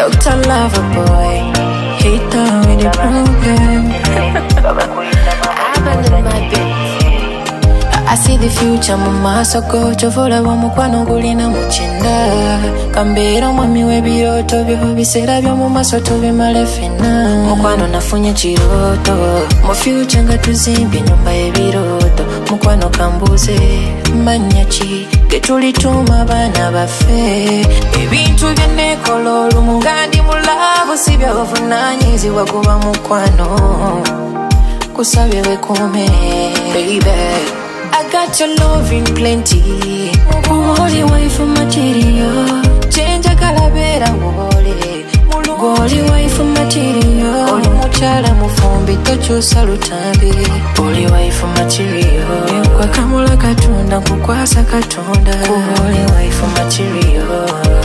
Dr. Loverboy, hit down with the problem. Abandon my baby. I see the future mumasa go chovola bamukwano gulina muchinda kambera mwami webiroto byo bisera byo mumaso tubimale fena mukwano nafunye chiroto mu future nga tuzimbe nyumba yebiroto mukwano kambuze manyachi getulituma bana bafe ebintu byenekololo mungandi mulavo sibyo vunanyizi wakuba mukwano kusabe wekume baby. I got your love in plenty. Holy wife material. Change a calavera, holy wife material. Holy muchala mufumbi tocho salutambi. Holy wife material. Kwa kamula katunda kukwasa katunda. Holy wife material.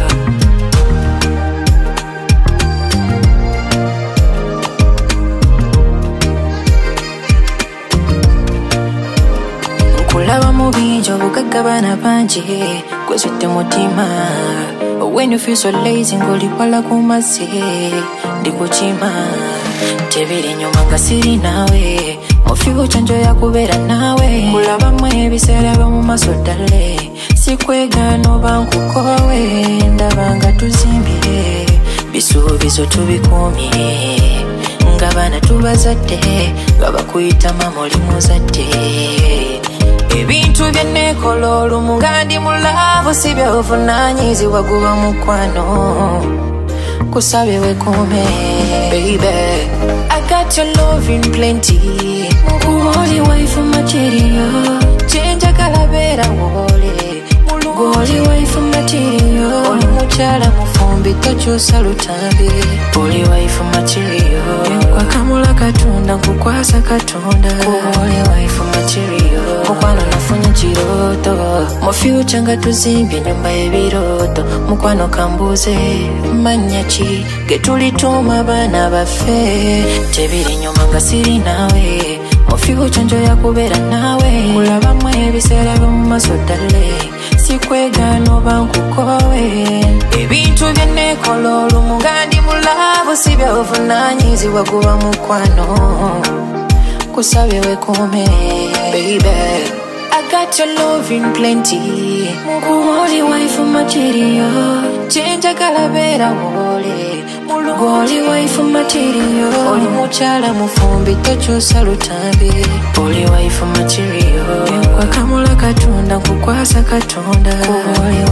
Kulaba mubinjo bukagabana panje kwesite mutima. When you feel so lazy ngoli pala kumase ndikuchima tebiri nyuma ngasiri nawe mufiho chanjo ya kubera nawe kulaba mwe bisera byo mu maso dale sikwega no bankukowe ndabanga tuzimbire bisubizo tubikumye ngabana tubazadde babakuyita mamoli muzadde ebintu byenekololo mungandi mulavo sibyo vunanyizi waguba mukwano kusabe wekume baby. I got your love in plenty. Holy wife material. Change a calavera holy wife material. Holy muchala mufumbi tocho salutambi. Holy wife material. Kwa kamula katunda kukwasa katunda. Holy wife material. Mukwano nafunye chiroto mu future nga tuzimbye nyumba yebiroto mukwano kambuze manyachi getulituma bana bafe tebiri nyuma ngasiri nawe mu future njo yakubera nawe mulaba mwe ebisera byo mu maso dale sikwega no bankukowe ebintu byenekololo mungandi mulavo sibyo vunanyizi waguba mukwano kusabe wekume baby. I got your love in plenty. Holy wife material. Change a calavera holy wife material. Holy muchala mufumbi tocho salutambi. Holy wife material. Kwa kamula katunda kukwasa katunda. Holy